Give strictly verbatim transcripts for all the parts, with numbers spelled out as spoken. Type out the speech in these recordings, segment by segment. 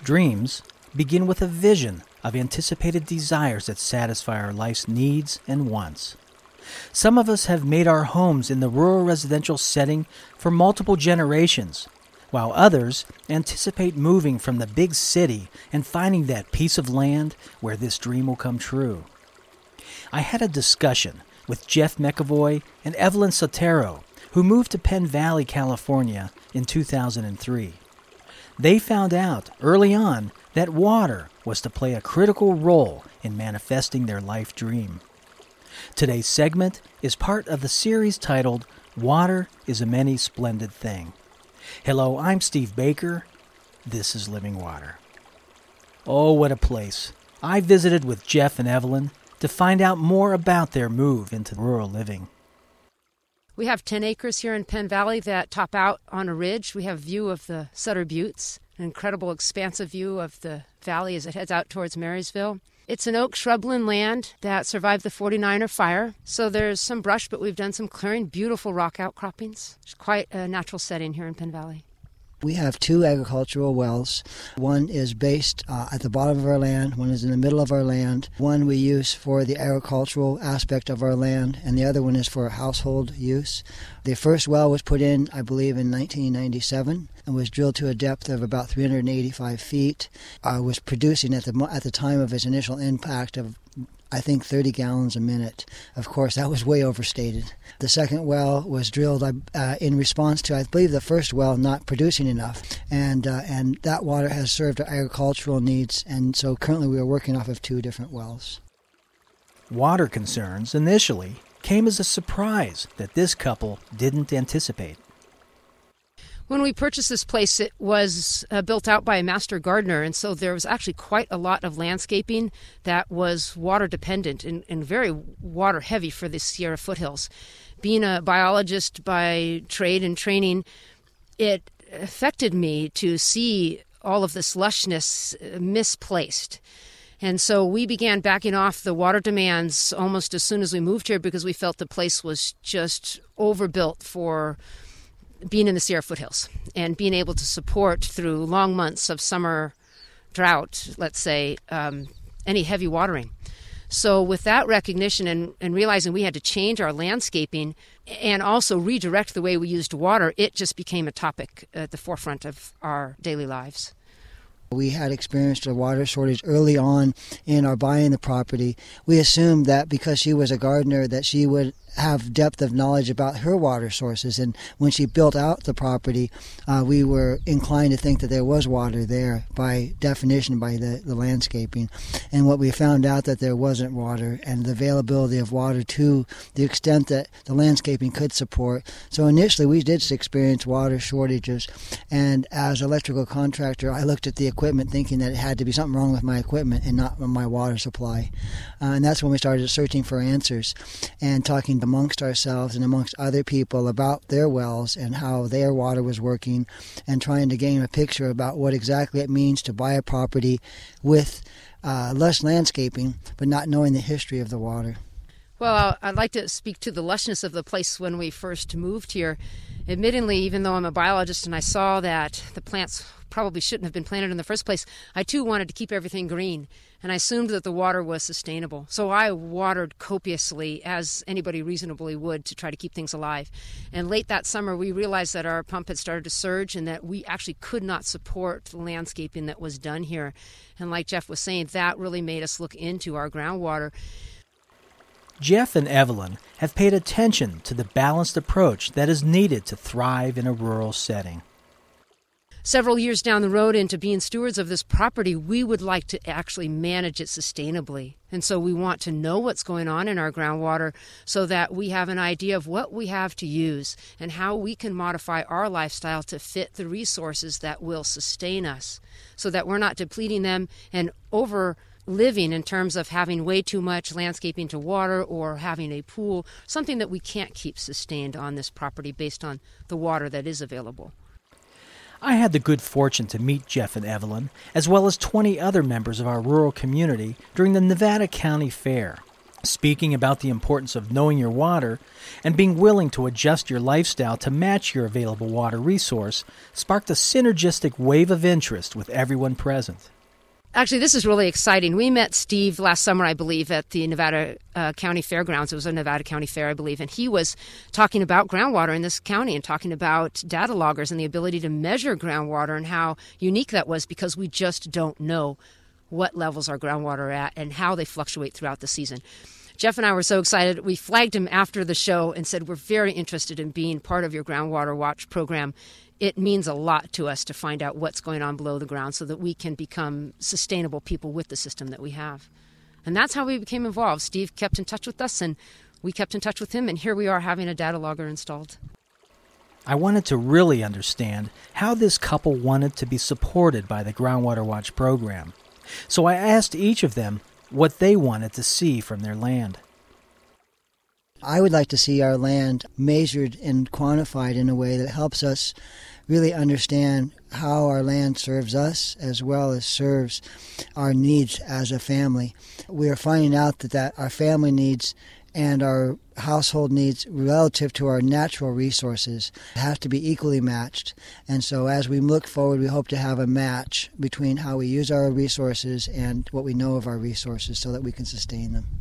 Dreams begin with a vision of anticipated desires that satisfy our life's needs and wants. Some of us have made our homes in the rural residential setting for multiple generations, while others anticipate moving from the big city and finding that piece of land where this dream will come true. I had a discussion with Jeff McAvoy and Evelyn Sotero, who moved to Penn Valley, California in two thousand three. They found out early on that water was to play a critical role in manifesting their life dream. Today's segment is part of the series titled Water is a Many Splendid Thing. Hello, I'm Steve Baker. This is Living Water. Oh, what a place. I visited with Jeff and Evelyn to find out more about their move into rural living. We have ten acres here in Penn Valley that top out on a ridge. We have a view of the Sutter Buttes, an incredible expansive view of the valley as it heads out towards Marysville. It's an oak shrubland land that survived the forty-niner fire, so there's some brush, but we've done some clearing, beautiful rock outcroppings. It's quite a natural setting here in Penn Valley. We have two agricultural wells. One is based uh, at the bottom of our land, one is in the middle of our land. One we use for the agricultural aspect of our land, and the other one is for household use. The first well was put in, I believe, in nineteen ninety-seven and was drilled to a depth of about three hundred eighty-five feet. Uh, was producing at the at the time of its initial impact of I think thirty gallons a minute. Of course, that was way overstated. The second well was drilled uh, in response to, I believe, the first well not producing enough. And uh, and that water has served our agricultural needs. And so currently we are working off of two different wells. Water concerns initially came as a surprise that this couple didn't anticipate. When we purchased this place, it was uh, built out by a master gardener, and so there was actually quite a lot of landscaping that was water dependent and, and very water heavy for the Sierra foothills. Being a biologist by trade and training, it affected me to see all of this lushness misplaced. And so we began backing off the water demands almost as soon as we moved here because we felt the place was just overbuilt for being in the Sierra foothills and being able to support through long months of summer drought, let's say, um, any heavy watering. So with that recognition and, and realizing we had to change our landscaping and also redirect the way we used water, it just became a topic at the forefront of our daily lives. We had experienced a water shortage early on in our buying the property. We assumed that because she was a gardener that she would have depth of knowledge about her water sources, and when she built out the property, uh, we were inclined to think that there was water there by definition, by the, the landscaping. And what we found out that there wasn't water, and the availability of water to the extent that the landscaping could support. So initially we did experience water shortages, and as an electrical contractor I looked at the equipment thinking that it had to be something wrong with my equipment and not with my water supply. Uh, and that's when we started searching for answers and talking amongst ourselves and amongst other people about their wells and how their water was working, and trying to gain a picture about what exactly it means to buy a property with uh, less landscaping but not knowing the history of the water. Well, I'd like to speak to the lushness of the place when we first moved here. Admittedly, even though I'm a biologist and I saw that the plants probably shouldn't have been planted in the first place, I too wanted to keep everything green, and I assumed that the water was sustainable. So I watered copiously, as anybody reasonably would, to try to keep things alive. And late that summer, we realized that our pump had started to surge and that we actually could not support the landscaping that was done here. And like Jeff was saying, that really made us look into our groundwater. Jeff and Evelyn have paid attention to the balanced approach that is needed to thrive in a rural setting. Several years down the road into being stewards of this property, we would like to actually manage it sustainably. And so we want to know what's going on in our groundwater so that we have an idea of what we have to use and how we can modify our lifestyle to fit the resources that will sustain us so that we're not depleting them and over living in terms of having way too much landscaping to water or having a pool, something that we can't keep sustained on this property based on the water that is available. I had the good fortune to meet Jeff and Evelyn, as well as twenty other members of our rural community during the Nevada County Fair. Speaking about the importance of knowing your water and being willing to adjust your lifestyle to match your available water resource sparked a synergistic wave of interest with everyone present. Actually, this is really exciting. We met Steve last summer, I believe, at the Nevada uh, County Fairgrounds. It was a Nevada County Fair, I believe, and he was talking about groundwater in this county and talking about data loggers and the ability to measure groundwater and how unique that was, because we just don't know what levels our groundwater are at and how they fluctuate throughout the season. Jeff and I were so excited. We flagged him after the show and said, we're very interested in being part of your Groundwater Watch program. It means a lot to us to find out what's going on below the ground so that we can become sustainable people with the system that we have. And that's how we became involved. Steve kept in touch with us, and we kept in touch with him, and here we are having a data logger installed. I wanted to really understand how this couple wanted to be supported by the Groundwater Watch program. So I asked each of them what they wanted to see from their land. I would like to see our land measured and quantified in a way that helps us really understand how our land serves us as well as serves our needs as a family. We are finding out that, that our family needs and our household needs relative to our natural resources have to be equally matched. And so as we look forward, we hope to have a match between how we use our resources and what we know of our resources so that we can sustain them.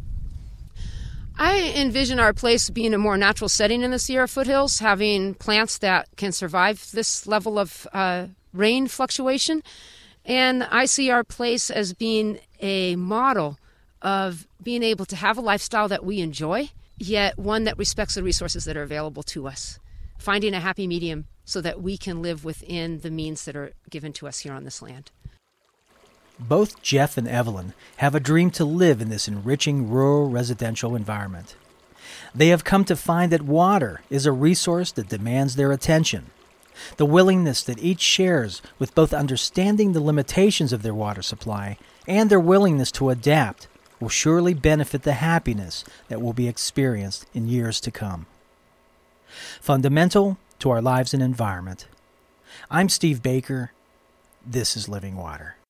I envision our place being a more natural setting in the Sierra foothills, having plants that can survive this level of uh, rain fluctuation. And I see our place as being a model of being able to have a lifestyle that we enjoy, yet one that respects the resources that are available to us. Finding a happy medium so that we can live within the means that are given to us here on this land. Both Jeff and Evelyn have a dream to live in this enriching rural residential environment. They have come to find that water is a resource that demands their attention. The willingness that each shares with both understanding the limitations of their water supply and their willingness to adapt will surely benefit the happiness that will be experienced in years to come. Fundamental to our lives and environment. I'm Steve Baker. This is Living Water.